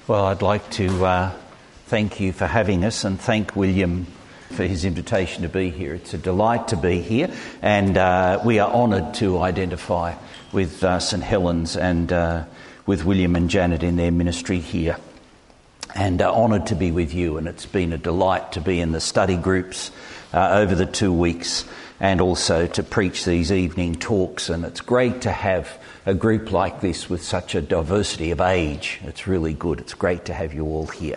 Well, I'd like to thank you for having us and thank William for his invitation to be here. It's a delight to be here, and we are honoured to identify with St Helens and with William and Janet in their ministry here, and honoured to be with you. And it's been a delight to be in the study groups over the 2 weeks and also to preach these evening talks, and it's great to have a group like this with such a diversity of age. It's really good. It's great to have you all here.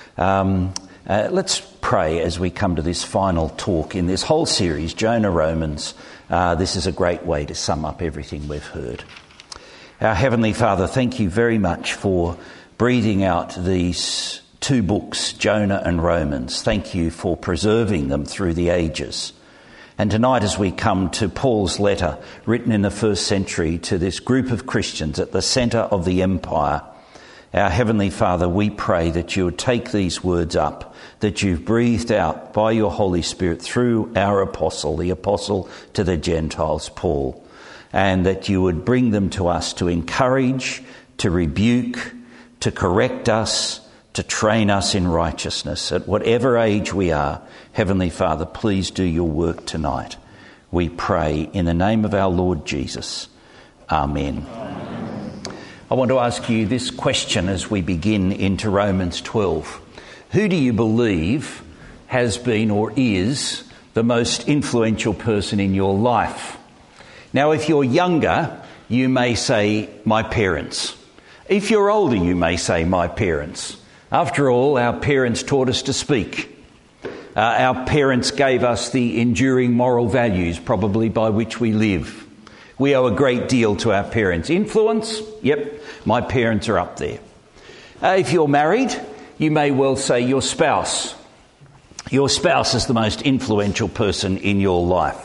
Let's pray as we come to this final talk in this whole series, Jonah Romans. This is a great way to sum up everything we've heard. Our Heavenly Father, thank you very much for breathing out these 2 books, Jonah and Romans. Thank you for preserving them through the ages. And tonight, as we come to Paul's letter written in the 1st century to this group of Christians at the centre of the empire, our Heavenly Father, we pray that you would take these words up, that you've breathed out by your Holy Spirit through our apostle, the apostle to the Gentiles, Paul, and that you would bring them to us to encourage, to rebuke, to correct us, to train us in righteousness. At whatever age we are, Heavenly Father, please do your work tonight. We pray in the name of our Lord Jesus. Amen. I want to ask you this question as we begin into Romans 12. Who do you believe has been or is the most influential person in your life? Now, if you're younger, you may say, my parents. If you're older, you may say, my parents. After all, our parents taught us to speak. Our parents gave us the enduring moral values, probably by which we live. We owe a great deal to our parents. Influence? Yep, my parents are up there. If you're married, you may well say your spouse. Your spouse is the most influential person in your life.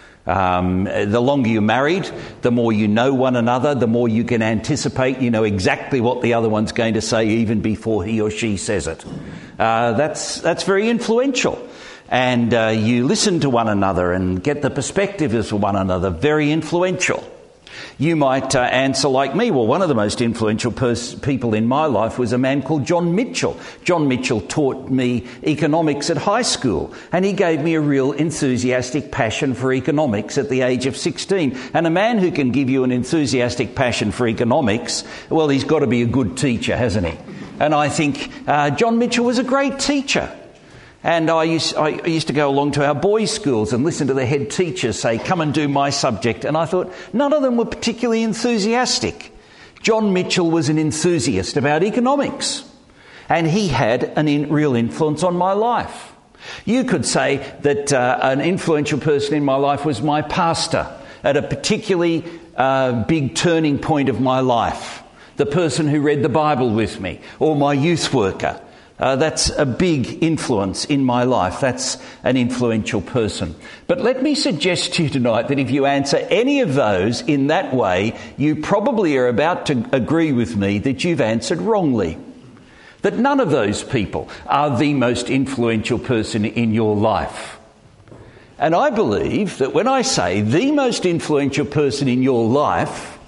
The longer you're married, the more you know one another, the more you can anticipate. You know exactly what the other one's going to say even before he or she says it. That's very influential. And you listen to one another and get the perspectives of one another. Very influential. You might answer like me. Well, one of the most influential people in my life was a man called John Mitchell. John Mitchell taught me economics at high school, and he gave me a real enthusiastic passion for economics at the age of 16. And a man who can give you an enthusiastic passion for economics, well, he's got to be a good teacher, hasn't he? And I think John Mitchell was a great teacher. And I used to go along to our boys' schools and listen to the head teachers say, come and do my subject. And I thought, none of them were particularly enthusiastic. John Mitchell was an enthusiast about economics. And he had real influence on my life. You could say that an influential person in my life was my pastor at a particularly big turning point of my life. The person who read the Bible with me, or my youth worker. That's a big influence in my life. That's an influential person. But let me suggest to you tonight that if you answer any of those in that way, you probably are about to agree with me that you've answered wrongly. That none of those people are the most influential person in your life. And I believe that when I say the most influential person in your life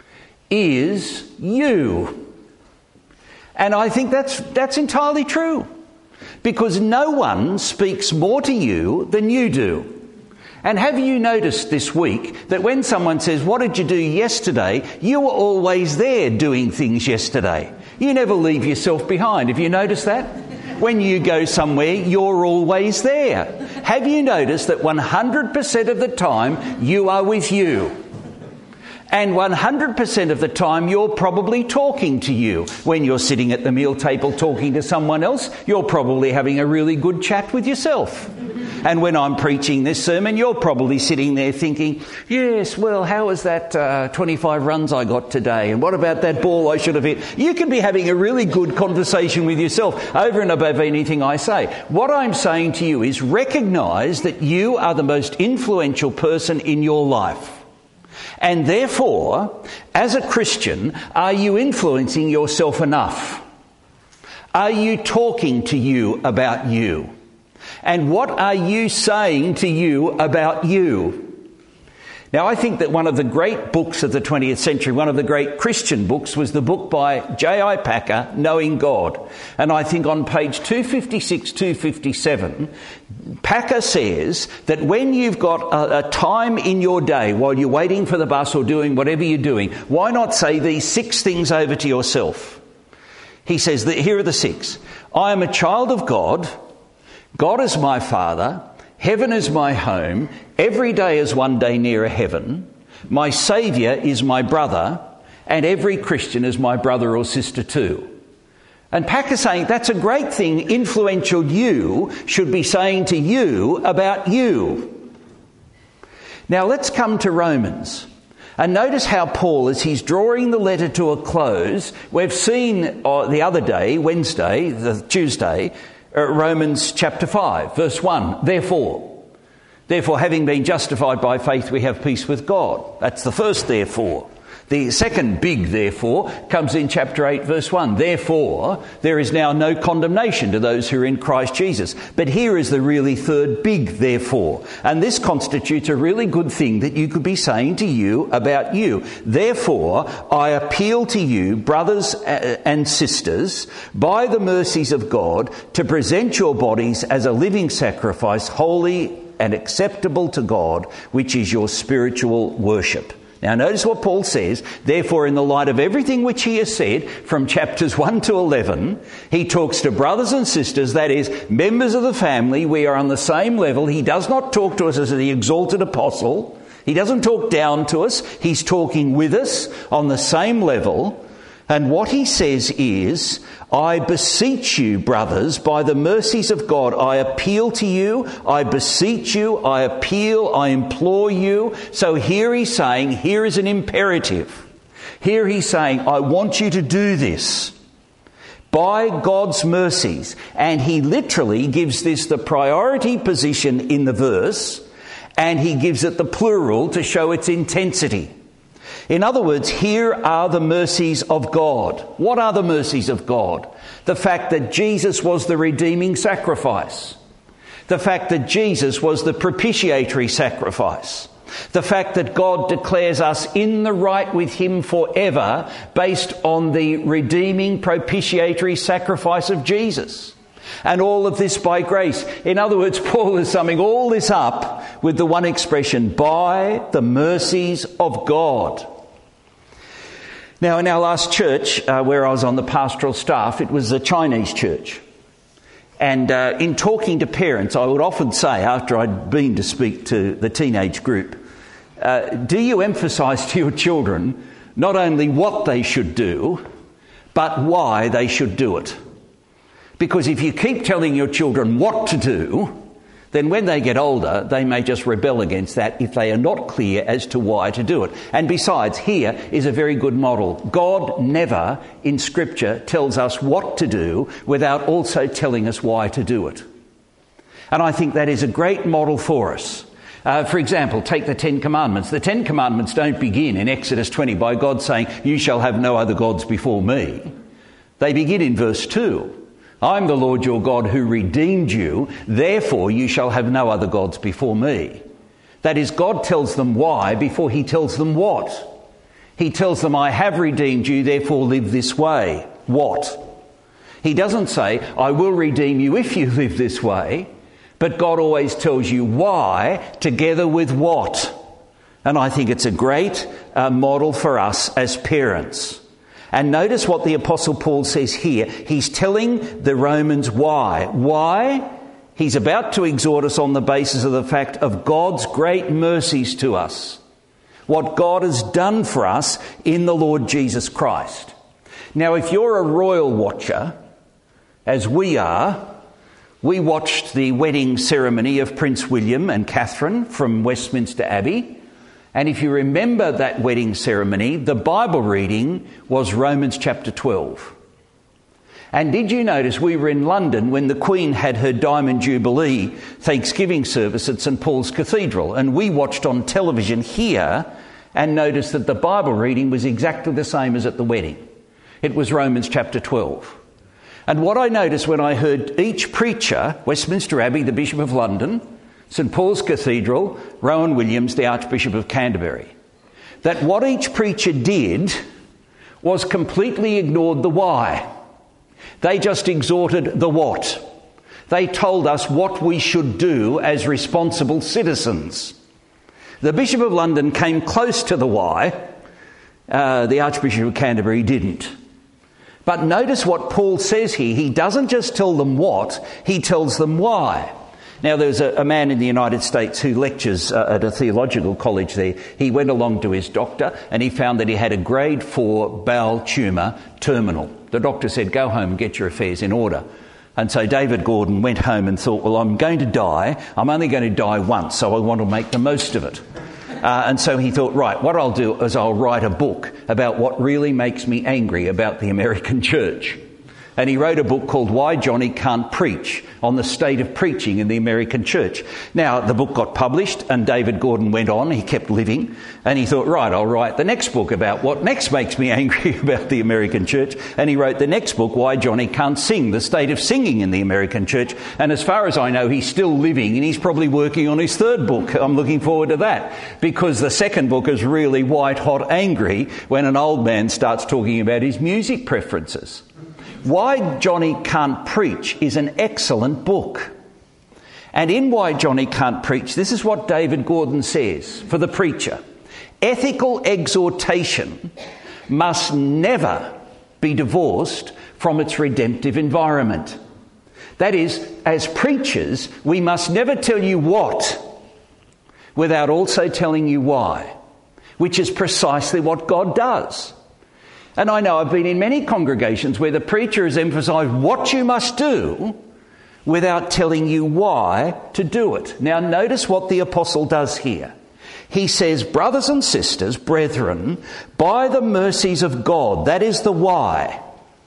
is you. And I think that's entirely true, because no one speaks more to you than you do. And have you noticed this week that when someone says, what did you do yesterday? You were always there doing things yesterday. You never leave yourself behind. Have you noticed that? When you go somewhere, you're always there. Have you noticed that 100% of the time you are with you? And 100% of the time you're probably talking to you. When you're sitting at the meal table talking to someone else, you're probably having a really good chat with yourself. And when I'm preaching this sermon, you're probably sitting there thinking, yes, well, how was that 25 runs I got today? And what about that ball I should have hit? You can be having a really good conversation with yourself over and above anything I say. What I'm saying to you is recognise that you are the most influential person in your life. And therefore, as a Christian, are you influencing yourself enough? Are you talking to you about you? And what are you saying to you about you? Now, I think that one of the great books of the 20th century, one of the great Christian books, was the book by J.I. Packer, Knowing God. And I think on page 256, 257, Packer says that when you've got a time in your day while you're waiting for the bus or doing whatever you're doing, why not say these 6 things over to yourself? He says that here are the 6. I am a child of God. God is my Father. Heaven is my home. Every day is one day nearer heaven. My Saviour is my brother. And every Christian is my brother or sister too. And Packer's saying that's a great thing influential you should be saying to you about you. Now let's come to Romans. And notice how Paul, as he's drawing the letter to a close, we've seen the other day, Wednesday, Tuesday, Romans chapter 5, verse 1. Therefore, having been justified by faith, we have peace with God. That's the first therefore. The second big therefore comes in chapter 8, verse 1. Therefore, there is now no condemnation to those who are in Christ Jesus. But here is the really third big therefore. And this constitutes a really good thing that you could be saying to you about you. Therefore, I appeal to you, brothers and sisters, by the mercies of God, to present your bodies as a living sacrifice, holy and acceptable to God, which is your spiritual worship. Now notice what Paul says. Therefore, in the light of everything which he has said from chapters 1 to 11, he talks to brothers and sisters, that is, members of the family. We are on the same level. He does not talk to us as the exalted apostle. He doesn't talk down to us. He's talking with us on the same level. And what he says is, I beseech you, brothers, by the mercies of God, I appeal to you, I beseech you, I appeal, I implore you. So here he's saying, here is an imperative. Here he's saying, I want you to do this by God's mercies. And he literally gives this the priority position in the verse, and he gives it the plural to show its intensity. In other words, here are the mercies of God. What are the mercies of God? The fact that Jesus was the redeeming sacrifice. The fact that Jesus was the propitiatory sacrifice. The fact that God declares us in the right with him forever based on the redeeming propitiatory sacrifice of Jesus. And all of this by grace. In other words, Paul is summing all this up with the one expression, by the mercies of God. Now, in our last church, where I was on the pastoral staff, it was a Chinese church. And in talking to parents, I would often say, after I'd been to speak to the teenage group, do you emphasise to your children not only what they should do, but why they should do it? Because if you keep telling your children what to do, then when they get older, they may just rebel against that if they are not clear as to why to do it. And besides, here is a very good model. God never in Scripture tells us what to do without also telling us why to do it. And I think that is a great model for us. For example, take the Ten Commandments. The Ten Commandments don't begin in Exodus 20 by God saying, you shall have no other gods before me. They begin in verse 2. I'm the Lord your God who redeemed you, therefore you shall have no other gods before me. That is, God tells them why before he tells them what. He tells them, I have redeemed you, therefore live this way. What? He doesn't say, I will redeem you if you live this way, but God always tells you why together with what. And I think it's a great model for us as parents. And notice what the Apostle Paul says here. He's telling the Romans why. Why? He's about to exhort us on the basis of the fact of God's great mercies to us. What God has done for us in the Lord Jesus Christ. Now, if you're a royal watcher, as we are, we watched the wedding ceremony of Prince William and Catherine from Westminster Abbey. And if you remember that wedding ceremony, the Bible reading was Romans chapter 12. And did you notice we were in London when the Queen had her Diamond Jubilee Thanksgiving service at St Paul's Cathedral, and we watched on television here and noticed that the Bible reading was exactly the same as at the wedding. It was Romans chapter 12. And what I noticed when I heard each preacher, Westminster Abbey, the Bishop of London, St Paul's Cathedral, Rowan Williams, the Archbishop of Canterbury, that what each preacher did was completely ignored the why. They just exhorted the what. They told us what we should do as responsible citizens. The Bishop of London came close to the why. The Archbishop of Canterbury didn't. But notice what Paul says here. He doesn't just tell them what, he tells them why. Now, there's a man in the United States who lectures at a theological college there. He went along to his doctor and he found that he had a grade 4 bowel tumour, terminal. The doctor said, go home and get your affairs in order. And so David Gordon went home and thought, well, I'm going to die. I'm only going to die once, so I want to make the most of it. And so he thought, right, what I'll do is I'll write a book about what really makes me angry about the American church. And he wrote a book called Why Johnny Can't Preach, on the state of preaching in the American church. Now, the book got published and David Gordon went on. He kept living. And he thought, right, I'll write the next book about what next makes me angry about the American church. And he wrote the next book, Why Johnny Can't Sing, the state of singing in the American church. And as far as I know, he's still living and he's probably working on his third book. I'm looking forward to that. Because the second book is really white hot angry when an old man starts talking about his music preferences. Why Johnny Can't Preach is an excellent book. And in Why Johnny Can't Preach, this is what David Gordon says for the preacher. Ethical exhortation must never be divorced from its redemptive environment. That is, as preachers, we must never tell you what without also telling you why, which is precisely what God does. And I know I've been in many congregations where the preacher has emphasised what you must do without telling you why to do it. Now notice what the apostle does here. He says, brothers and sisters, brethren, by the mercies of God, that is the why.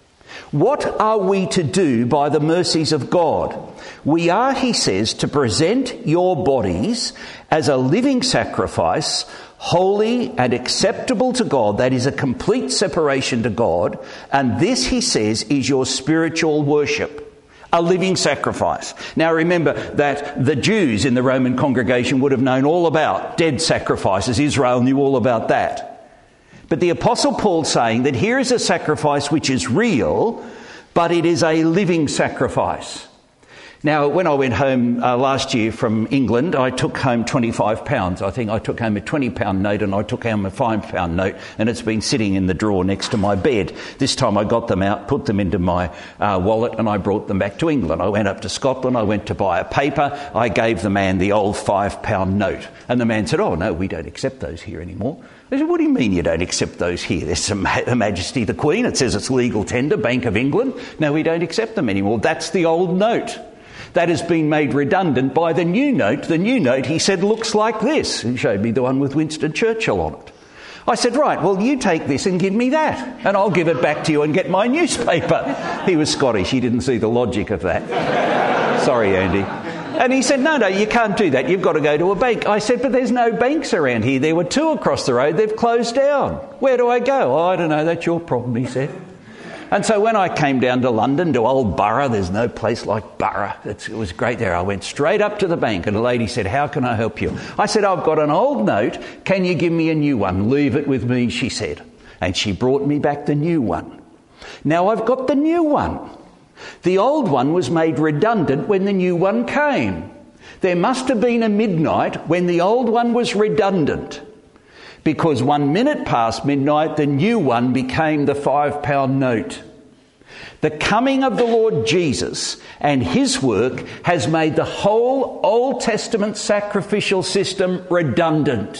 What are we to do by the mercies of God? We are, he says, to present your bodies as a living sacrifice, holy and acceptable to God. That is a complete separation to God. And this, he says, is your spiritual worship. A living sacrifice. Now remember that the Jews in the Roman congregation would have known all about dead sacrifices. Israel knew all about that. But the Apostle Paul's saying that here is a sacrifice which is real, but it is a living sacrifice. Now, when I went home last year from England, I took home £25. I think I took home a £20 note and I took home a £5 note, and it's been sitting in the drawer next to my bed. This time I got them out, put them into my wallet, and I brought them back to England. I went up to Scotland, I went to buy a paper, I gave the man the old £5 note. And the man said, oh no, we don't accept those here anymore. I said, what do you mean you don't accept those here? There's Her Majesty the Queen, it says it's legal tender, Bank of England. No, we don't accept them anymore. That's the old note. That has been made redundant by the new note. The new note, he said, looks like this. He showed me the one with Winston Churchill on it. I said, right, well, you take this and give me that, and I'll give it back to you and get my newspaper. He was Scottish. He didn't see the logic of that. Sorry, Andy. And he said, no, you can't do that. You've got to go to a bank. I said, but there's no banks around here. There were two across the road. They've closed down. Where do I go? Oh, I don't know. That's your problem, he said. And so when I came down to London, to Old Borough, there's no place like Borough. It was great there. I went straight up to the bank and a lady said, how can I help you? I said, I've got an old note. Can you give me a new one? Leave it with me, she said. And she brought me back the new one. Now I've got the new one. The old one was made redundant when the new one came. There must have been a midnight when the old one was redundant. Because 1 minute past midnight, the new one became the £5 note. The coming of the Lord Jesus and his work has made the whole Old Testament sacrificial system redundant.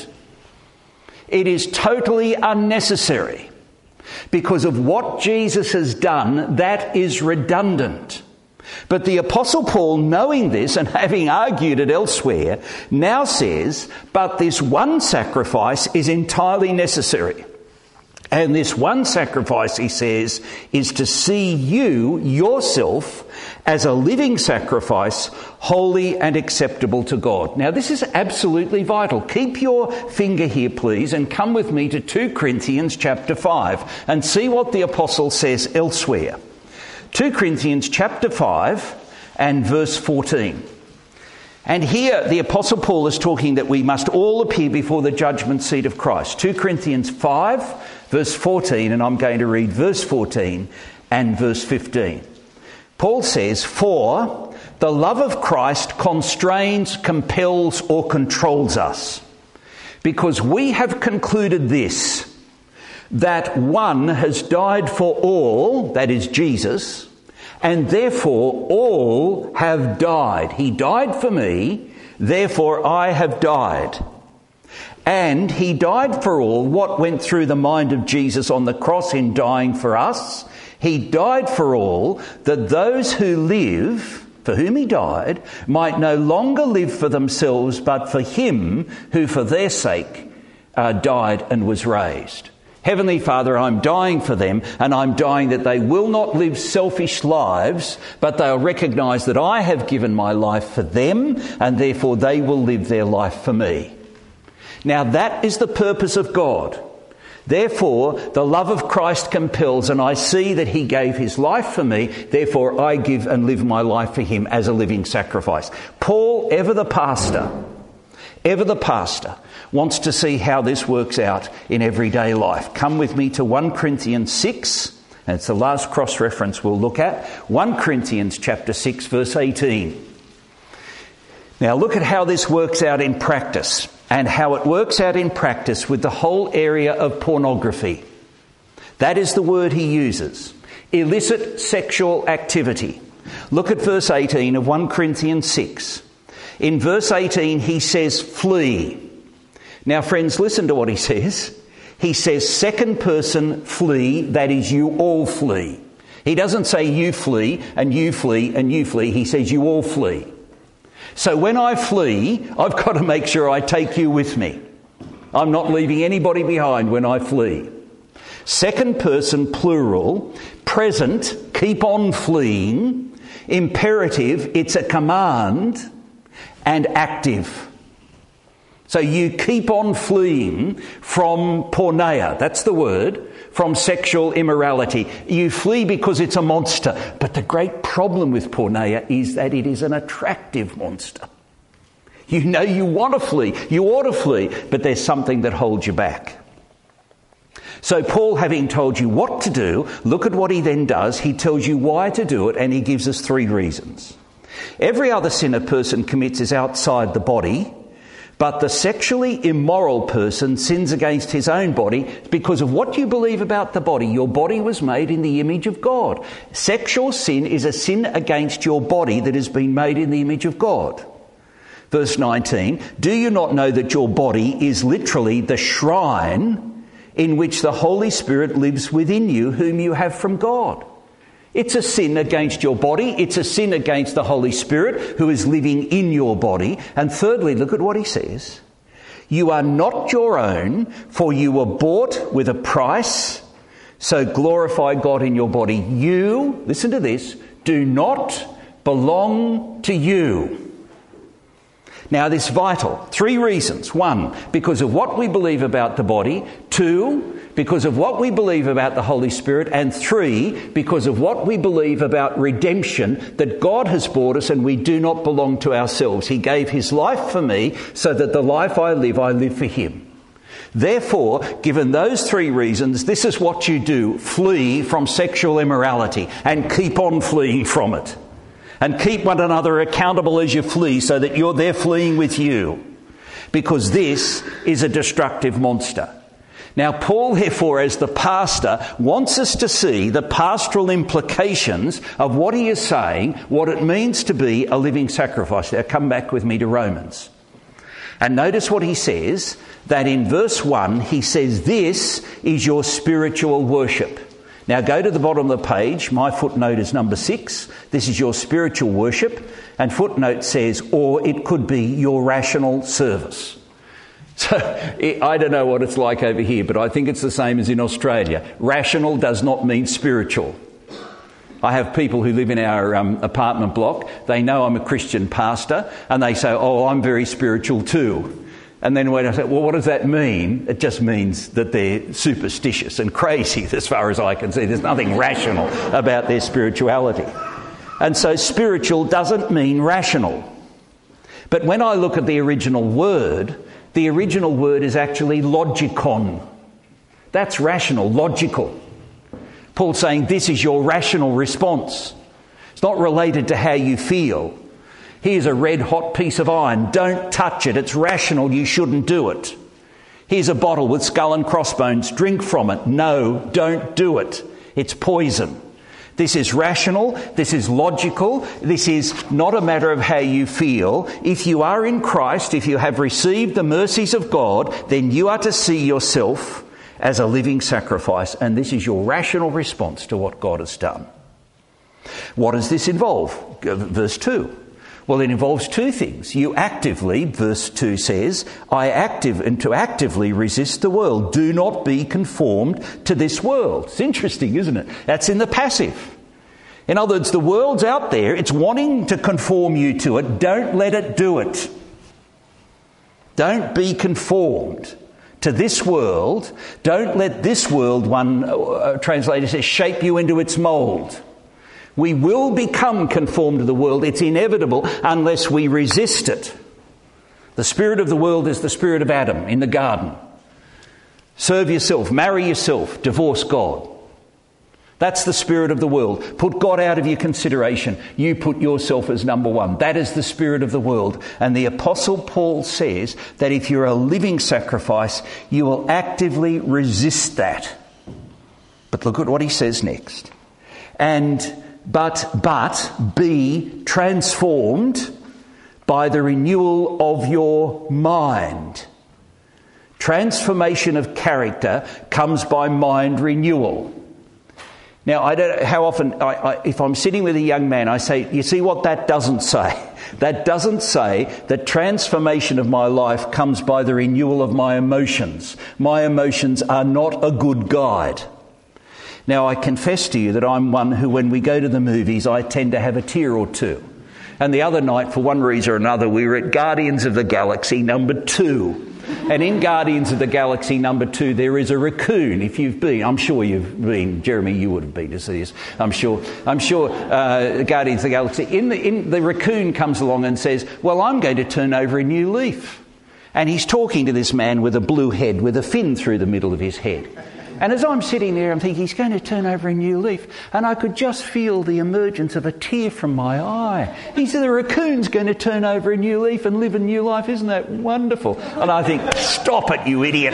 It is totally unnecessary. Because of what Jesus has done, that is redundant. But the Apostle Paul, knowing this and having argued it elsewhere, now says, but this one sacrifice is entirely necessary. And this one sacrifice, he says, is to see you, yourself, as a living sacrifice, holy and acceptable to God. Now, this is absolutely vital. Keep your finger here, please, and come with me to 2 Corinthians chapter 5 and see what the Apostle says elsewhere. 2 Corinthians chapter 5 and verse 14. And here the Apostle Paul is talking that we must all appear before the judgment seat of Christ. 2 Corinthians 5, verse 14, and I'm going to read verse 14 and verse 15. Paul says, "For the love of Christ constrains, compels, or controls us, because we have concluded this, that one has died for all," that is Jesus, "and therefore all have died. He died for me, therefore I have died." And he died for all. What went through the mind of Jesus on the cross in dying for us? He died for all, that those who live, for whom he died, might no longer live for themselves, but for him who for their sake died and was raised. Heavenly Father, I'm dying for them, and I'm dying that they will not live selfish lives, but they'll recognise that I have given my life for them, and therefore they will live their life for me. Now that is the purpose of God. Therefore, the love of Christ compels, and I see that he gave his life for me, therefore I give and live my life for him as a living sacrifice. Paul, ever the pastor, wants to see how this works out in everyday life. Come with me to 1 Corinthians 6, and it's the last cross-reference we'll look at. 1 Corinthians chapter 6, verse 18. Now look at how this works out in practice, and how it works out in practice with the whole area of pornography. That is the word he uses. Illicit sexual activity. Look at verse 18 of 1 Corinthians 6. In verse 18 he says, "Flee." Now friends, listen to what he says. He says second person flee, that is you all flee. He doesn't say you flee and you flee and you flee. He says you all flee. So when I flee, I've got to make sure I take you with me. I'm not leaving anybody behind when I flee. Second person plural, present, keep on fleeing, imperative, it's a command, and active. So you keep on fleeing from porneia, that's the word, from sexual immorality. You flee because it's a monster. But the great problem with porneia is that it is an attractive monster. You know you want to flee, you ought to flee, but there's something that holds you back. So Paul, having told you what to do, look at what he then does. He tells you why to do it, and he gives us 3 reasons. Every other sin a person commits is outside the body, but the sexually immoral person sins against his own body because of what you believe about the body. Your body was made in the image of God. Sexual sin is a sin against your body that has been made in the image of God. Verse 19, "Do you not know that your body is literally the shrine in which the Holy Spirit lives within you, whom you have from God?" It's a sin against your body. It's a sin against the Holy Spirit who is living in your body. And thirdly, look at what he says. "You are not your own, for you were bought with a price. So glorify God in your body. You," listen to this, "do not belong to you." Now this is vital. 3 reasons. 1, because of what we believe about the body. 2, because of what we believe about the Holy Spirit. And 3, because of what we believe about redemption, that God has bought us and we do not belong to ourselves. He gave his life for me so that the life I live for him. Therefore, given those 3 reasons, this is what you do. Flee from sexual immorality and keep on fleeing from it. And keep one another accountable as you flee so that they're fleeing with you. Because this is a destructive monster. Now, Paul, therefore, as the pastor, wants us to see the pastoral implications of what he is saying, what it means to be a living sacrifice. Now, come back with me to Romans. And notice what he says, that in verse 1, he says, "This is your spiritual worship." Now go to the bottom of the page. My footnote is number 6. This is your spiritual worship. And footnote says, or it could be your rational service. So I don't know what it's like over here, but I think it's the same as in Australia. Rational does not mean spiritual. I have people who live in our apartment block. They know I'm a Christian pastor and they say, "Oh, I'm very spiritual too." And then when I say, "Well, what does that mean?" It just means that they're superstitious and crazy as far as I can see. There's nothing rational about their spirituality. And so spiritual doesn't mean rational. But when I look at the original word is actually logikon. That's rational, logical. Paul's saying this is your rational response. It's not related to how you feel. Here's a red hot piece of iron. Don't touch it. It's rational. You shouldn't do it. Here's a bottle with skull and crossbones. Drink from it. No, don't do it. It's poison. This is rational. This is logical. This is not a matter of how you feel. If you are in Christ, if you have received the mercies of God, then you are to see yourself as a living sacrifice. And this is your rational response to what God has done. What does this involve? Verse 2. Well, it involves two things. You actively, verse 2 says, to actively resist the world. Do not be conformed to this world. It's interesting, isn't it? That's in the passive. In other words, the world's out there. It's wanting to conform you to it. Don't let it do it. Don't be conformed to this world. Don't let this world, one translator says, shape you into its mould. We will become conformed to the world. It's inevitable unless we resist it. The spirit of the world is the spirit of Adam in the garden. Serve yourself, marry yourself, divorce God. That's the spirit of the world. Put God out of your consideration. You put yourself as number one. That is the spirit of the world. And the Apostle Paul says that if you're a living sacrifice, you will actively resist that. But look at what he says next. But be transformed by the renewal of your mind. Transformation of character comes by mind renewal. Now, I don't know how often, if I'm sitting with a young man, I say, you see what that doesn't say? That doesn't say that transformation of my life comes by the renewal of my emotions. My emotions are not a good guide. Now, I confess to you that I'm one who, when we go to the movies, I tend to have a tear or two. And the other night, for one reason or another, we were at Guardians of the Galaxy number 2. And in Guardians of the Galaxy number 2, there is a raccoon. If you've been, I'm sure you've been. Jeremy, you would have been to see this. I'm sure. Guardians of the Galaxy. The raccoon comes along and says, well, I'm going to turn over a new leaf. And he's talking to this man with a blue head, with a fin through the middle of his head. And as I'm sitting there, I'm thinking, he's going to turn over a new leaf. And I could just feel the emergence of a tear from my eye. He said, the raccoon's going to turn over a new leaf and live a new life. Isn't that wonderful? And I think, stop it, you idiot.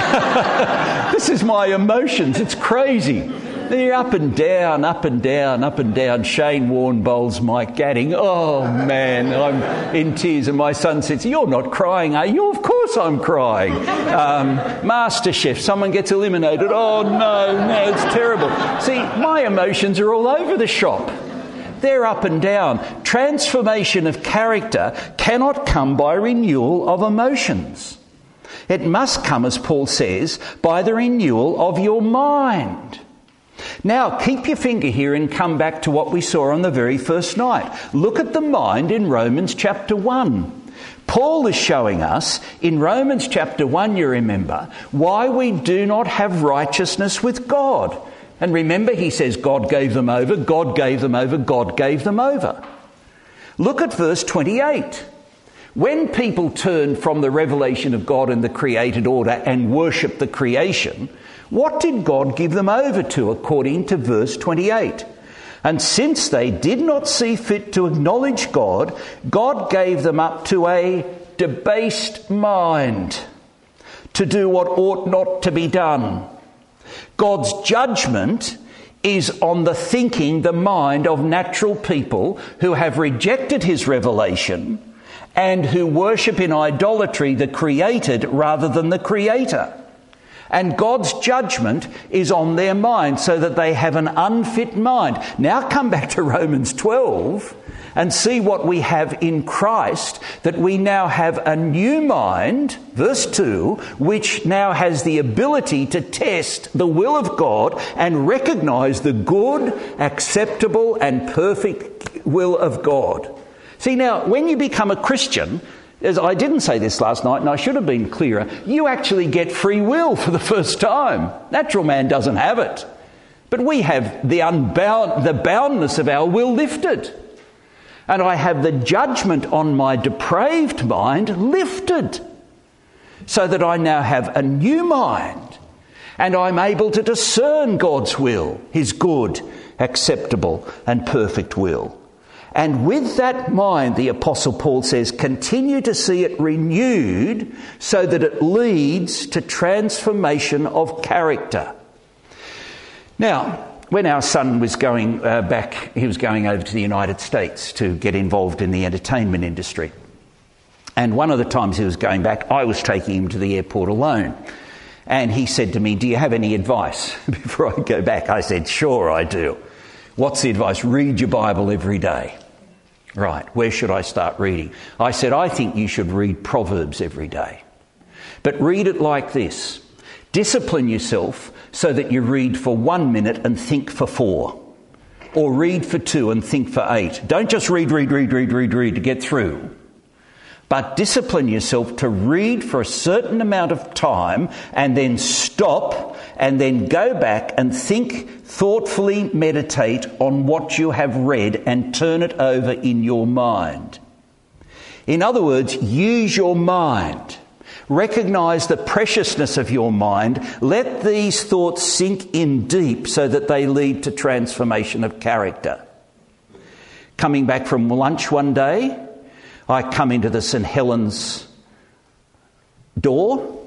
This is my emotions. It's crazy. They're up and down, up and down, up and down. Shane Warne bowls Mike Gadding. Oh, man, I'm in tears. And my son says, you're not crying, are you? Of course I'm crying. MasterChef, someone gets eliminated. Oh, no, it's terrible. See, my emotions are all over the shop. They're up and down. Transformation of character cannot come by renewal of emotions. It must come, as Paul says, by the renewal of your mind. Now, keep your finger here and come back to what we saw on the very first night. Look at the mind in Romans chapter 1. Paul is showing us in Romans chapter 1, you remember, why we do not have righteousness with God. And remember, he says God gave them over, God gave them over, God gave them over. Look at verse 28. When people turned from the revelation of God and the created order and worshipped the creation, what did God give them over to according to verse 28? And since they did not see fit to acknowledge God, God gave them up to a debased mind to do what ought not to be done. God's judgment is on the thinking, the mind of natural people who have rejected his revelation and who worship in idolatry the created rather than the creator. And God's judgment is on their mind so that they have an unfit mind. Now come back to Romans 12 and see what we have in Christ, that we now have a new mind, verse 2, which now has the ability to test the will of God and recognise the good, acceptable and perfect will of God. See, now, when you become a Christian, as I didn't say this last night and I should have been clearer, you actually get free will for the first time. Natural man doesn't have it. But we have the boundness of our will lifted. and I have the judgment on my depraved mind lifted, so that I now have a new mind, and I'm able to discern God's will, his good, acceptable and perfect will. And with that mind, the Apostle Paul says, continue to see it renewed so that it leads to transformation of character. Now, when our son was going back, he was going over to the United States to get involved in the entertainment industry. And one of the times he was going back, I was taking him to the airport alone. And he said to me, do you have any advice before I go back? I said, sure I do. What's the advice? Read your Bible every day. Right, where should I start reading? I said, I think you should read Proverbs every day. But read it like this. Discipline yourself so that you read for 1 minute and think for 4. Or read for 2 and think for 8. Don't just read to get through. But discipline yourself to read for a certain amount of time and then stop and then go back and think, thoughtfully meditate on what you have read and turn it over in your mind. In other words, use your mind. Recognise the preciousness of your mind. Let these thoughts sink in deep so that they lead to transformation of character. Coming back from lunch one day, I come into the St Helens door.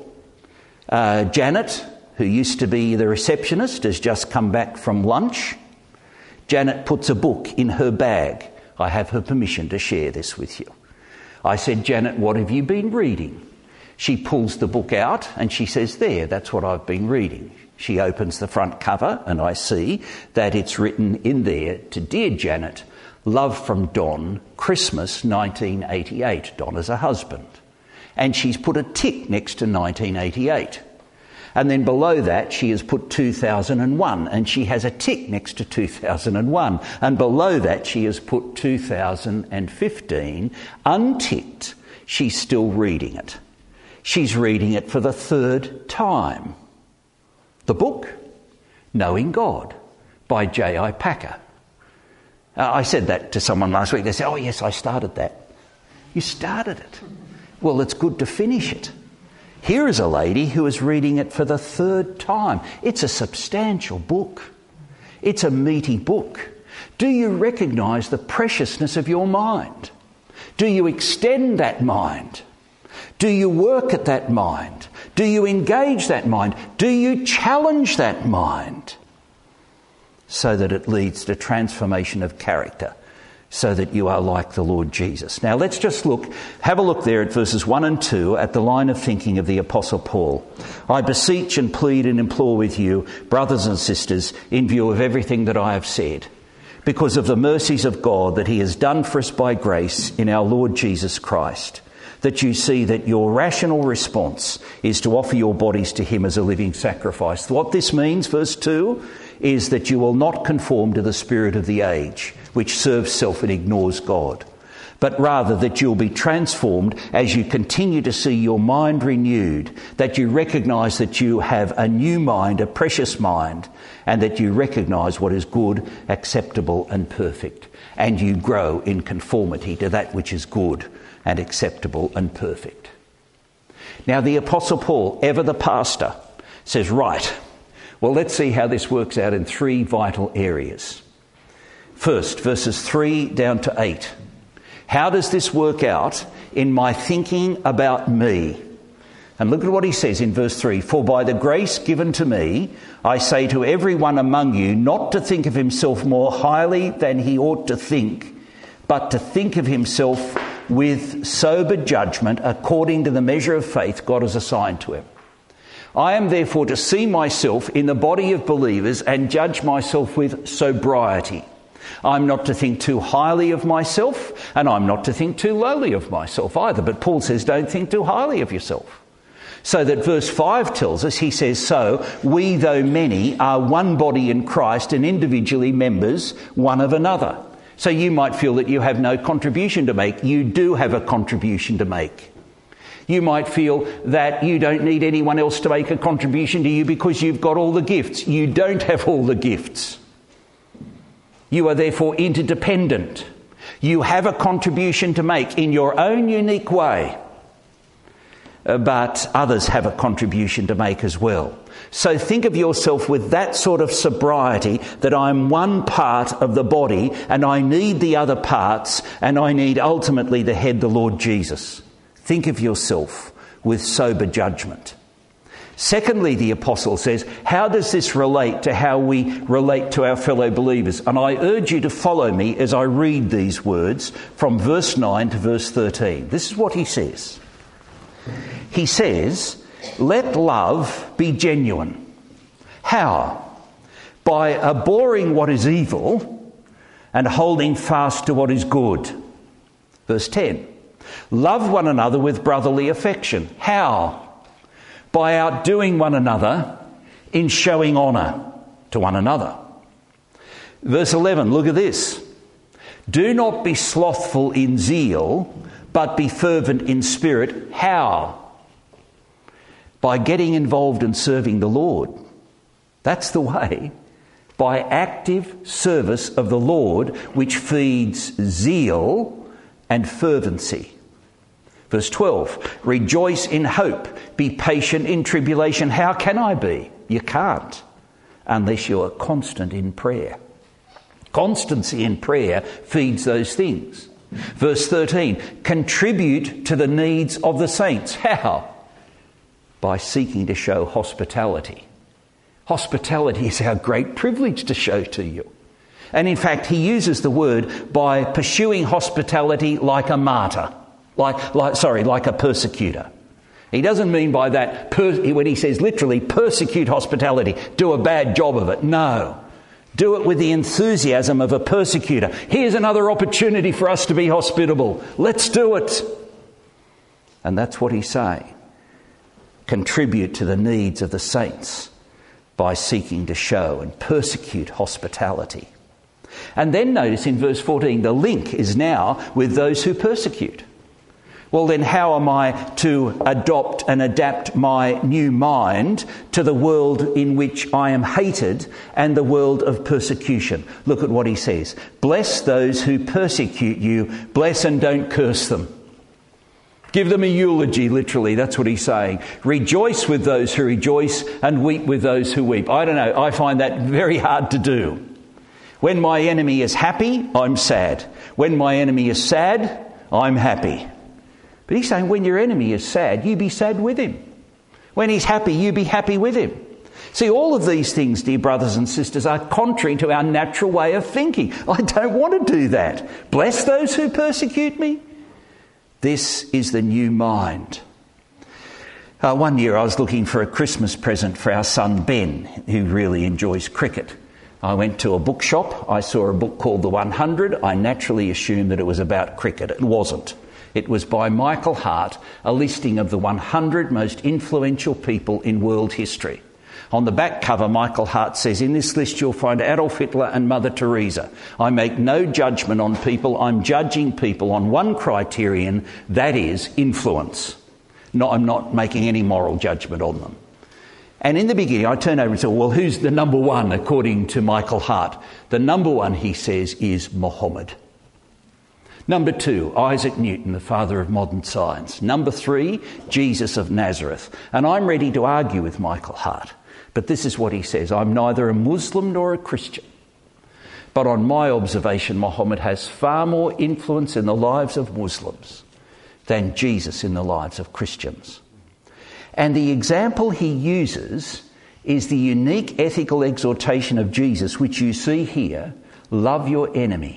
Janet, who used to be the receptionist, has just come back from lunch. Janet puts a book in her bag. I have her permission to share this with you. I said, Janet, what have you been reading? She pulls the book out and she says, there, that's what I've been reading. She opens the front cover and I see that it's written in there to Dear Janet, Love from Don, Christmas 1988. Don is a husband. And she's put a tick next to 1988. And then below that she has put 2001 and she has a tick next to 2001. And below that she has put 2015 unticked. She's still reading it. She's reading it for the 3rd time. The book, Knowing God, by J.I. Packer. I said that to someone last week. They said, oh yes, I started that. You started it. Well, it's good to finish it. Here is a lady who is reading it for the 3rd time. It's a substantial book. It's a meaty book. Do you recognise the preciousness of your mind? Do you extend that mind? Do you work at that mind? Do you engage that mind? Do you challenge that mind? So that it leads to transformation of character, so that you are like the Lord Jesus. Now let's just have a look there at verses 1 and 2 at the line of thinking of the Apostle Paul. I beseech and plead and implore with you, brothers and sisters, in view of everything that I have said, because of the mercies of God that he has done for us by grace in our Lord Jesus Christ, that you see that your rational response is to offer your bodies to him as a living sacrifice. What this means, verse 2, is that you will not conform to the spirit of the age, which serves self and ignores God, but rather that you'll be transformed as you continue to see your mind renewed, that you recognise that you have a new mind, a precious mind, and that you recognise what is good, acceptable and perfect, and you grow in conformity to that which is good and acceptable and perfect. Now the Apostle Paul, ever the pastor, says, right, well, let's see how this works out in 3 vital areas. First, verses 3 down to 8. How does this work out in my thinking about me? And look at what he says in verse 3. For by the grace given to me, I say to everyone among you not to think of himself more highly than he ought to think, but to think of himself with sober judgment according to the measure of faith God has assigned to him. I am therefore to see myself in the body of believers and judge myself with sobriety. I'm not to think too highly of myself, and I'm not to think too lowly of myself either. But Paul says don't think too highly of yourself. So that verse 5 tells us, he says, so we, though many, are one body in Christ and individually members one of another. So you might feel that you have no contribution to make. You do have a contribution to make. You might feel that you don't need anyone else to make a contribution to you because you've got all the gifts. You don't have all the gifts. You are therefore interdependent. You have a contribution to make in your own unique way, but others have a contribution to make as well. So think of yourself with that sort of sobriety, that I'm one part of the body and I need the other parts, and I need ultimately the head, the Lord Jesus. Think of yourself with sober judgment. Secondly, the apostle says, how does this relate to how we relate to our fellow believers? And I urge you to follow me as I read these words from verse 9 to verse 13. This is what he says. He says, let love be genuine. How? By abhorring what is evil and holding fast to what is good. Verse 10. Love one another with brotherly affection. How? By outdoing one another in showing honour to one another. Verse 11, look at this. Do not be slothful in zeal, but be fervent in spirit. How? By getting involved in serving the Lord. That's the way. By active service of the Lord, which feeds zeal and fervency. Verse 12, rejoice in hope, be patient in tribulation. How can I be? You can't, unless you are constant in prayer. Constancy in prayer feeds those things. Verse 13, contribute to the needs of the saints. How? By seeking to show hospitality. Hospitality is our great privilege to show to you. And in fact, he uses the word by pursuing hospitality like a martyr. Like a persecutor. He doesn't mean by that, when he says literally persecute hospitality, do a bad job of it. No. Do it with the enthusiasm of a persecutor. Here's another opportunity for us to be hospitable. Let's do it. And that's what he's saying. Contribute to the needs of the saints by seeking to show and persecute hospitality. And then notice in verse 14, the link is now with those who persecute. Well, then how am I to adopt and adapt my new mind to the world in which I am hated and the world of persecution? Look at what he says. Bless those who persecute you. Bless and don't curse them. Give them a eulogy, literally. That's what he's saying. Rejoice with those who rejoice and weep with those who weep. I don't know. I find that very hard to do. When my enemy is happy, I'm sad. When my enemy is sad, I'm happy. But he's saying when your enemy is sad, you be sad with him. When he's happy, you be happy with him. See, all of these things, dear brothers and sisters, are contrary to our natural way of thinking. I don't want to do that. Bless those who persecute me. This is the new mind. One year I was looking for a Christmas present for our son Ben, who really enjoys cricket. I went to a bookshop. I saw a book called The 100. I naturally assumed that it was about cricket. It wasn't. It was by Michael Hart, a listing of the 100 most influential people in world history. On the back cover, Michael Hart says, in this list you'll find Adolf Hitler and Mother Teresa. I make no judgment on people. I'm judging people on one criterion, that is influence. No, I'm not making any moral judgment on them. And in the beginning, I turned over and said, well, who's the number one according to Michael Hart? The number one, he says, is Muhammad. Number 2, Isaac Newton, the father of modern science. Number 3, Jesus of Nazareth. And I'm ready to argue with Michael Hart. But this is what he says. I'm neither a Muslim nor a Christian. But on my observation, Muhammad has far more influence in the lives of Muslims than Jesus in the lives of Christians. And the example he uses is the unique ethical exhortation of Jesus, which you see here. Love your enemy.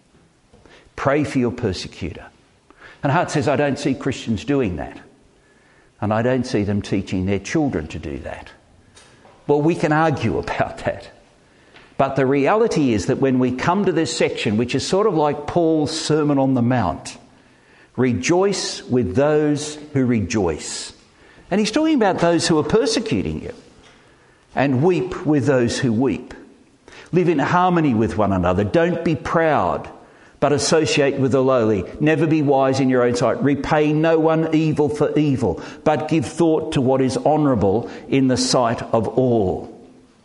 Pray for your persecutor. And Hart says, I don't see Christians doing that. And I don't see them teaching their children to do that. Well, we can argue about that. But the reality is that when we come to this section, which is sort of like Paul's Sermon on the Mount, rejoice with those who rejoice. And he's talking about those who are persecuting you. And weep with those who weep. Live in harmony with one another. Don't be proud, but associate with the lowly. Never be wise in your own sight. Repay no one evil for evil, but give thought to what is honourable in the sight of all.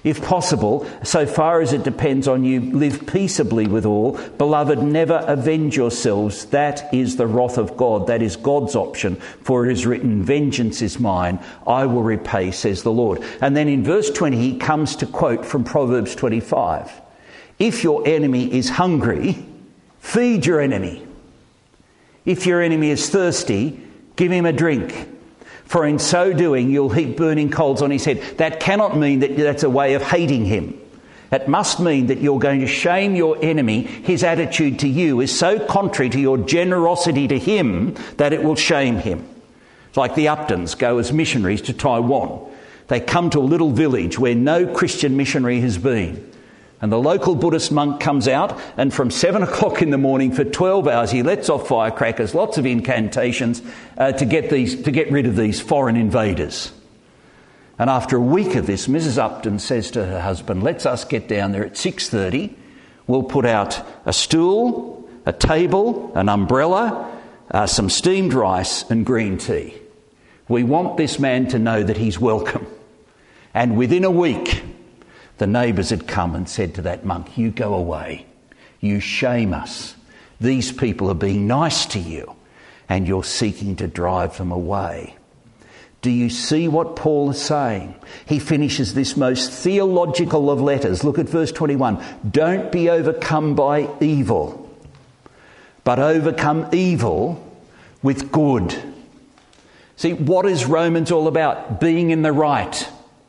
If possible, so far as it depends on you, live peaceably with all. Beloved, never avenge yourselves. That is the wrath of God. That is God's option. For it is written, vengeance is mine. I will repay, says the Lord. And then in verse 20, he comes to quote from Proverbs 25. If your enemy is hungry, feed your enemy. If your enemy is thirsty, give him a drink. For in so doing, you'll heap burning coals on his head. That cannot mean that that's a way of hating him. It must mean that you're going to shame your enemy. His attitude to you is so contrary to your generosity to him that it will shame him. It's like the Uptons go as missionaries to Taiwan. They come to a little village where no Christian missionary has been. And the local Buddhist monk comes out, and from 7 o'clock in the morning for 12 hours he lets off firecrackers, lots of incantations to get rid of these foreign invaders. And after a week of this, Mrs. Upton says to her husband, let's us get down there at 6:30. We'll put out a stool, a table, an umbrella, some steamed rice and green tea. We want this man to know that he's welcome. And within a week, the neighbours had come and said to that monk, you go away. You shame us. These people are being nice to you and you're seeking to drive them away. Do you see what Paul is saying? He finishes this most theological of letters. Look at verse 21. Don't be overcome by evil, but overcome evil with good. See, what is Romans all about? Being in the right.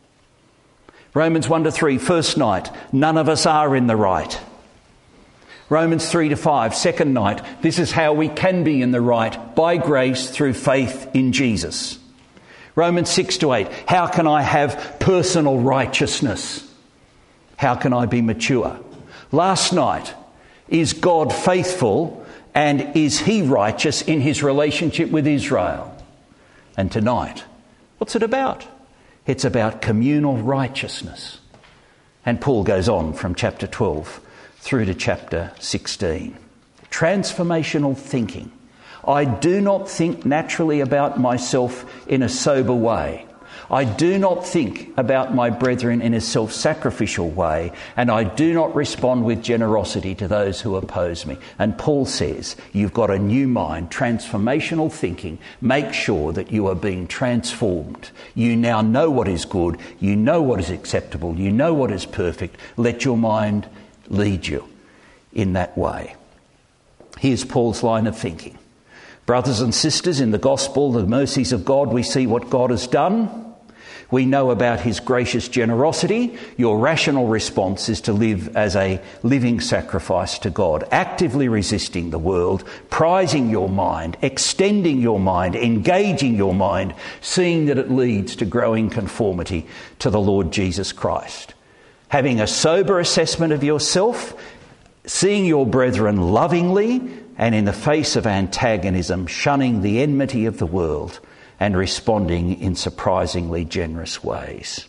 Romans 1-3, first night, none of us are in the right. Romans 3-5, second night, this is how we can be in the right, by grace through faith in Jesus. Romans 6-8, how can I have personal righteousness? How can I be mature? Last night, is God faithful and is he righteous in his relationship with Israel? And tonight, what's it about? It's about communal righteousness. And Paul goes on from chapter 12 through to chapter 16. Transformational thinking. I do not think naturally about myself in a sober way. I do not think about my brethren in a self-sacrificial way, and I do not respond with generosity to those who oppose me. And Paul says, you've got a new mind, transformational thinking. Make sure that you are being transformed. You now know what is good, you know what is acceptable, you know what is perfect. Let your mind lead you in that way. Here's Paul's line of thinking. Brothers and sisters, in the gospel, the mercies of God, we see what God has done. We know about his gracious generosity. Your rational response is to live as a living sacrifice to God, actively resisting the world, prizing your mind, extending your mind, engaging your mind, seeing that it leads to growing conformity to the Lord Jesus Christ. Having a sober assessment of yourself, seeing your brethren lovingly, and in the face of antagonism, shunning the enmity of the world and responding in surprisingly generous ways.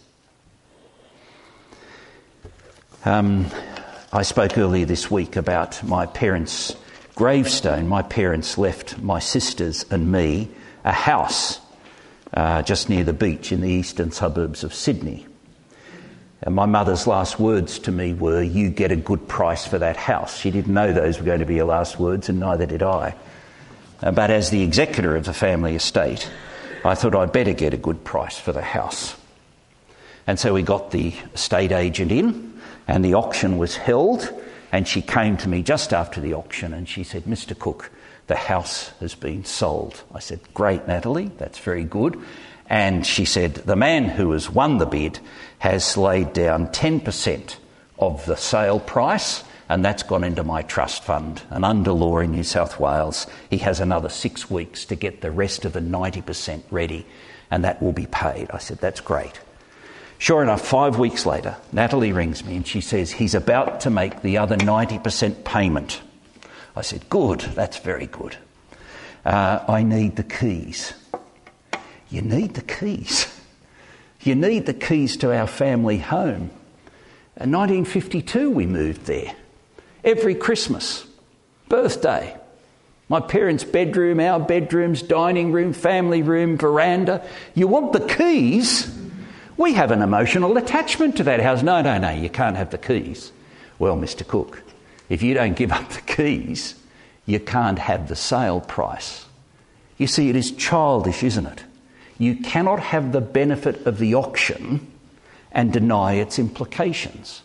I spoke earlier this week about my parents' gravestone. My parents left my sisters and me a house just near the beach in the eastern suburbs of Sydney. And my mother's last words to me were, you get a good price for that house. She didn't know those were going to be her last words, and neither did I. But as the executor of the family estate, I thought I'd better get a good price for the house. And so we got the estate agent in, and the auction was held, and she came to me just after the auction and she said, Mr. Cook, the house has been sold. I said, great, Natalie, that's very good. And she said, the man who has won the bid has laid down 10% of the sale price, and that's gone into my trust fund. And under law in New South Wales, he has another 6 weeks to get the rest of the 90% ready, and that will be paid. I said, that's great. Sure enough, 5 weeks later, Natalie rings me and she says, he's about to make the other 90% payment. I said, good, that's very good. I need the keys. You need the keys. You need the keys to our family home. In 1952 we moved there. Every Christmas, birthday, my parents' bedroom, our bedrooms, dining room, family room, veranda. You want the keys? We have an emotional attachment to that house. No, you can't have the keys. Well, Mr. Cook, if you don't give up the keys, you can't have the sale price. You see, it is childish, isn't it? You cannot have the benefit of the auction and deny its implications.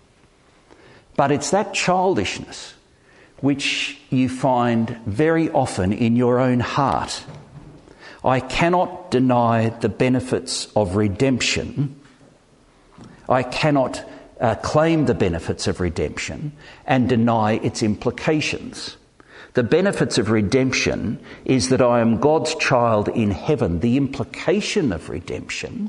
But it's that childishness which you find very often in your own heart. I cannot deny the benefits of redemption. I cannot claim the benefits of redemption and deny its implications. The benefits of redemption is that I am God's child in heaven. The implication of redemption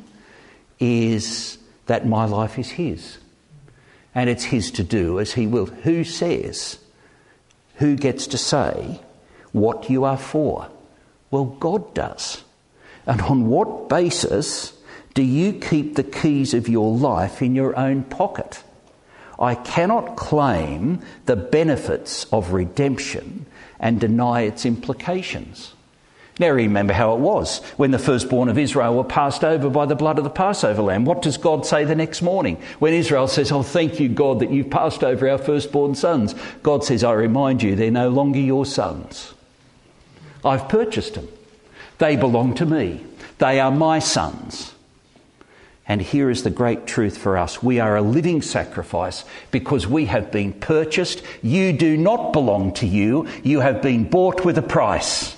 is that my life is his. And it's his to do as he will. Who says? Who gets to say what you are for? Well, God does. And on what basis do you keep the keys of your life in your own pocket? I cannot claim the benefits of redemption and deny its implications. Now remember how it was when the firstborn of Israel were passed over by the blood of the Passover lamb. What does God say the next morning? When Israel says, oh, thank you, God, that you've passed over our firstborn sons. God says, I remind you, they're no longer your sons. I've purchased them. They belong to me. They are my sons. And here is the great truth for us. We are a living sacrifice because we have been purchased. You do not belong to you. You have been bought with a price.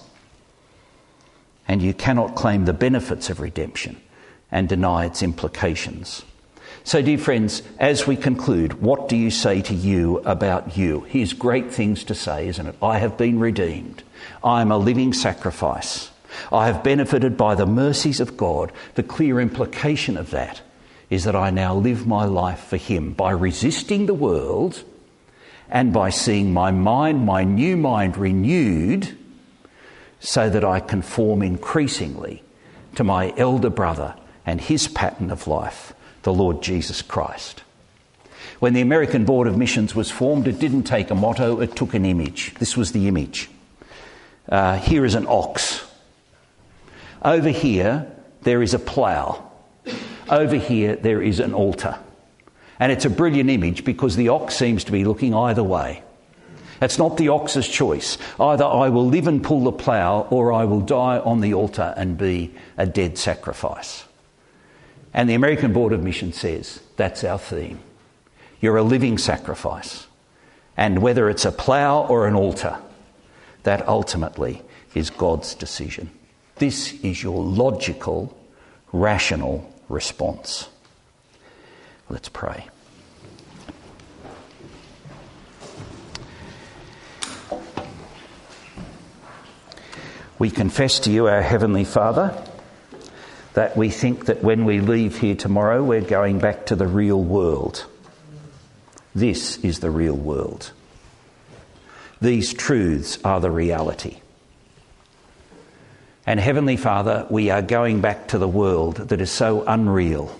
And you cannot claim the benefits of redemption and deny its implications. So, dear friends, as we conclude, what do you say to you about you? Here's great things to say, isn't it? I have been redeemed. I am a living sacrifice. I have benefited by the mercies of God. The clear implication of that is that I now live my life for him by resisting the world and by seeing my mind, my new mind renewed so that I conform increasingly to my elder brother and his pattern of life, the Lord Jesus Christ. When the American Board of Missions was formed, it didn't take a motto, it took an image. This was the image. Here is an ox. Over here, there is a plough. Over here, there is an altar. And it's a brilliant image because the ox seems to be looking either way. It's not the ox's choice. Either I will live and pull the plough or I will die on the altar and be a dead sacrifice. And the American Board of Missions says that's our theme. You're a living sacrifice. And whether it's a plough or an altar, that ultimately is God's decision. This is your logical, rational response. Let's pray. We confess to you, our Heavenly Father, that we think that when we leave here tomorrow, we're going back to the real world. This is the real world. These truths are the reality. And Heavenly Father, we are going back to the world that is so unreal,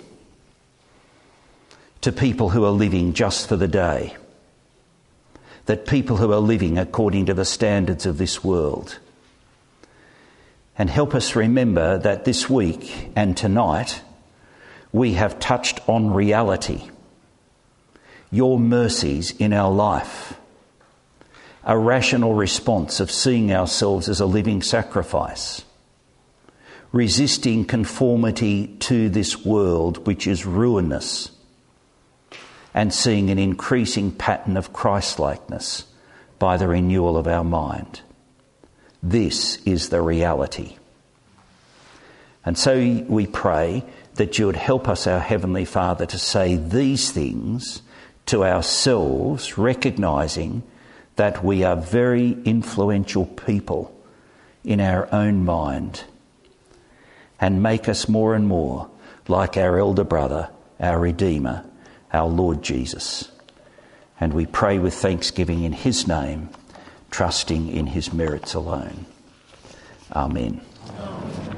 to people who are living just for the day, that people who are living according to the standards of this world. And help us remember that this week and tonight we have touched on reality, your mercies in our life, a rational response of seeing ourselves as a living sacrifice, resisting conformity to this world which is ruinous, and seeing an increasing pattern of Christ-likeness by the renewal of our mind. This is the reality. And so we pray that you would help us, our Heavenly Father, to say these things to ourselves, recognising that we are very influential people in our own mind, and make us more and more like our elder brother, our Redeemer, our Lord Jesus. And we pray with thanksgiving in his name, trusting in his merits alone. Amen.